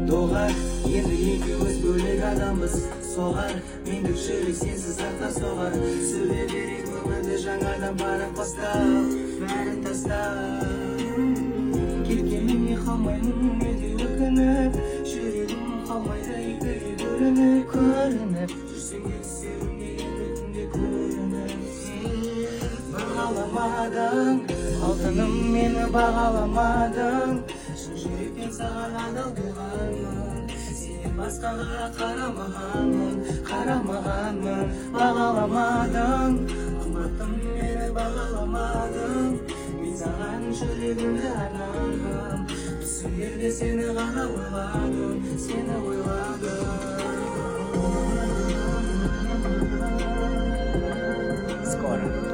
доғар. Енді екеуміз бөлек адамбыз, соғар. Мендік жүрек сенсіз артқа соғар. Сөйле берейік өмірді жаңадан барып бастап, бәрін тастап. Кеткеніңе қалмаймын өте өкініп, жүрегім қалмайды екіге бөлініп, көрініп жүрсең есігімде енді күнде көрініп. Бағаламадың, алтыным мені бағаламадың, шын жүректен саған адал болғанмын, сенен басқаға қарамағанмын. Бағаламадың, ұнаттың мені бағаламадың, мен саған жүрегімді арнадым, түсімдерде сені ғана ойладым, сені ойладым. Скоро.